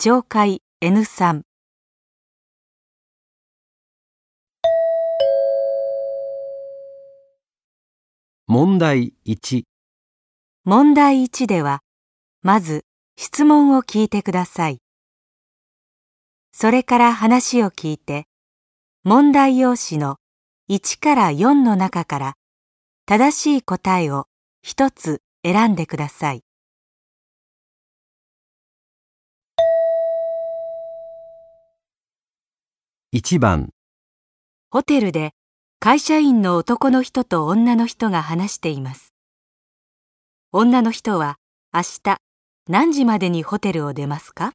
聴解 N3。 問題1。 問題1では、まず質問を聞いてください。それから話を聞いて、問題用紙の1から4の中から正しい答えを一つ選んでください。 1番、 ホテルで会社員の男の人と女の人が話しています。女の人は明日何時までにホテルを出ますか？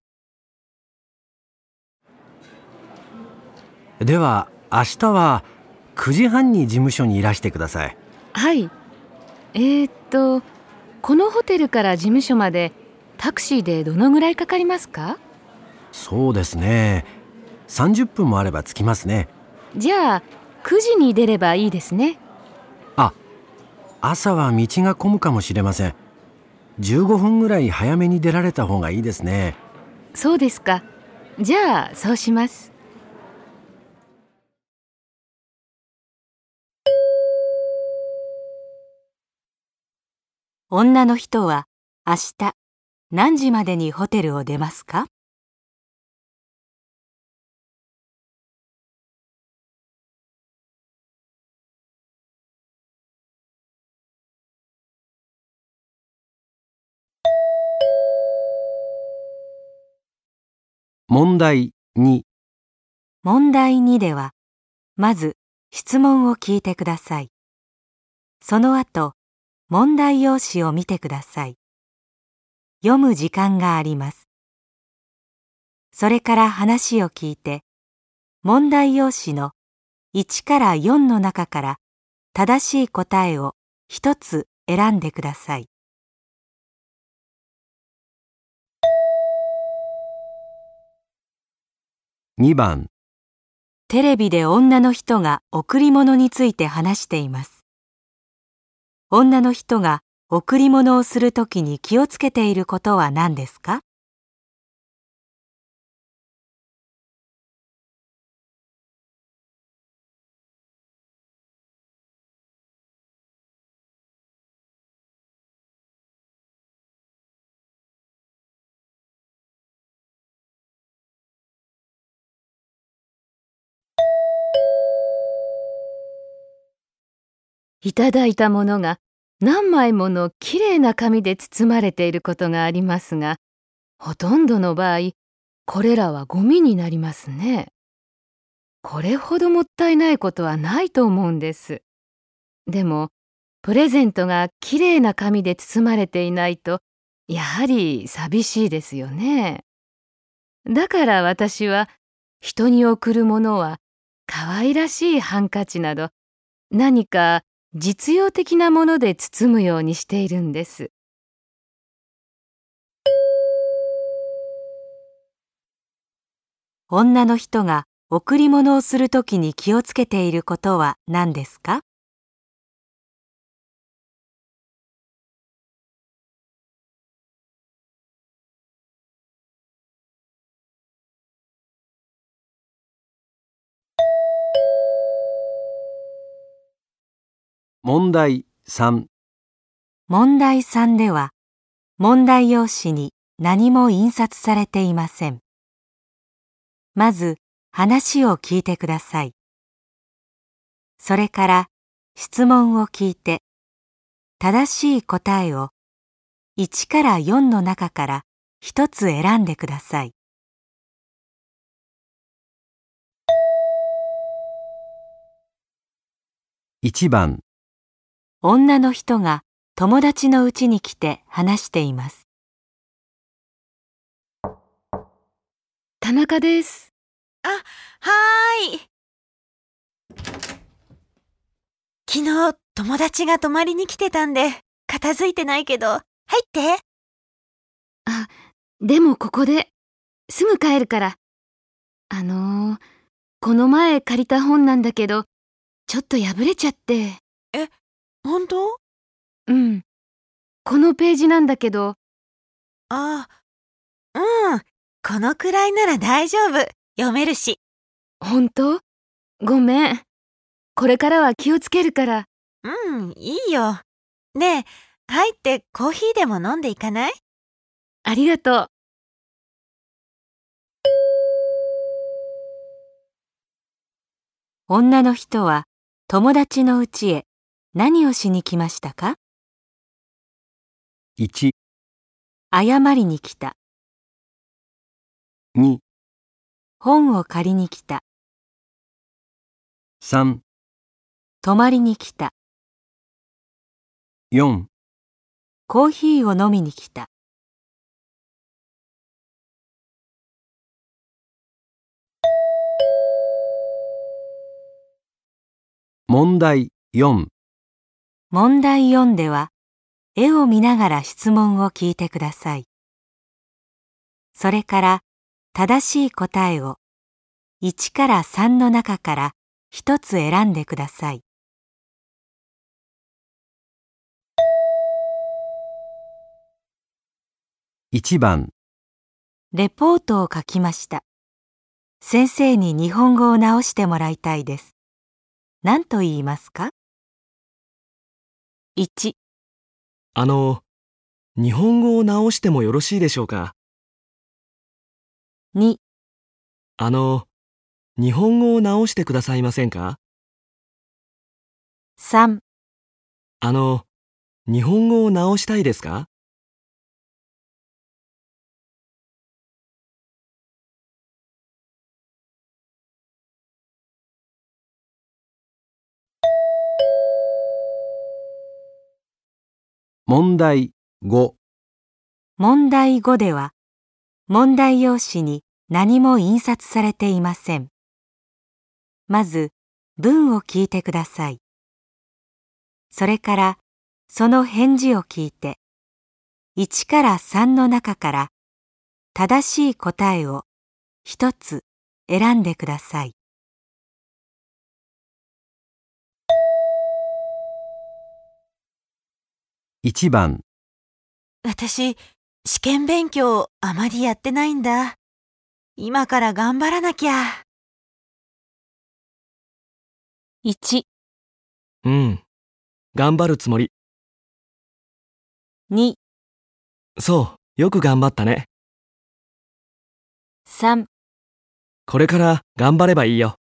では明日は9時半に事務所にいらしてください。 はい。このホテルから事務所までタクシーでどのぐらいかかりますか？ そうですね、30分もあれば着きますね。 じゃあ9時に出ればいいですね。 朝は道が混むかもしれません。15分ぐらい早めに出られた方がいいですね。 そうですか。じゃあそうします。 女の人は明日何時までにホテルを出ますか？ 問題2。 問題2では、まず質問を聞いてください。その後、問題用紙を見てください。読む時間があります。それから話を聞いて、問題用紙の1から4の中から正しい答えを一つ選んでください。 2番、 テレビで女の人が贈り物について話しています。女の人が贈り物をするときに気をつけていることは何ですか？ いただいたものが何枚ものきれいな紙で包まれていることがありますが、ほとんどの場合、これらはゴミになりますね。これほどもったいないことはないと思うんです。でも、プレゼントがきれいな紙で包まれていないと、やはり寂しいですよね。だから私は、人に贈るものは、可愛らしいハンカチなど、何か実用的なもので包むようにしているんです。 女の人が贈り物をするときに気をつけていることは何ですか？ 問題3。 問題3では、問題用紙に何も印刷されていません。まず話を聞いてください。それから質問を聞いて、正しい答えを1から4の中から一つ選んでください。 1番、 女の人が友達の家に来て話しています。 田中です。 はーい。昨日友達が泊まりに来てたんで、片付いてないけど、入って。 でもここですぐ帰るから。この前借りた本なんだけど、ちょっと破れちゃって。 本当？ うん。このページなんだけど。 うん。 このくらいなら大丈夫。読めるし。 本当？ごめん。これからは気をつけるから。 いいよ。ねえ、入ってコーヒーでも飲んでいかない？ ありがとう。 女の人は友達の家へ何をしに来ましたか？ 1、 謝りに来た。 2、 本を借りに来た。 3、 泊まりに来た。 4、 コーヒーを飲みに来た。 問題4。 問題4では、絵を見ながら質問を聞いてください。それから正しい答えを1から3の中から1つ選んでください。 1番、 レポートを書きました。先生に日本語を直してもらいたいです。何と言いますか？ 1、 日本語を直してもよろしいでしょうか。 2、 日本語を直してくださいませんか。 3、 日本語を直したいですか。 問題5。 問題5では、問題用紙に何も印刷されていません。まず、文を聞いてください。それから、その返事を聞いて、1から3の中から正しい答えを一つ選んでください。 1番、 私、試験勉強あまりやってないんだ。今から頑張らなきゃ。 1、 頑張るつもり。 2、 そう、よく頑張ったね。 3、 これから頑張ればいいよ。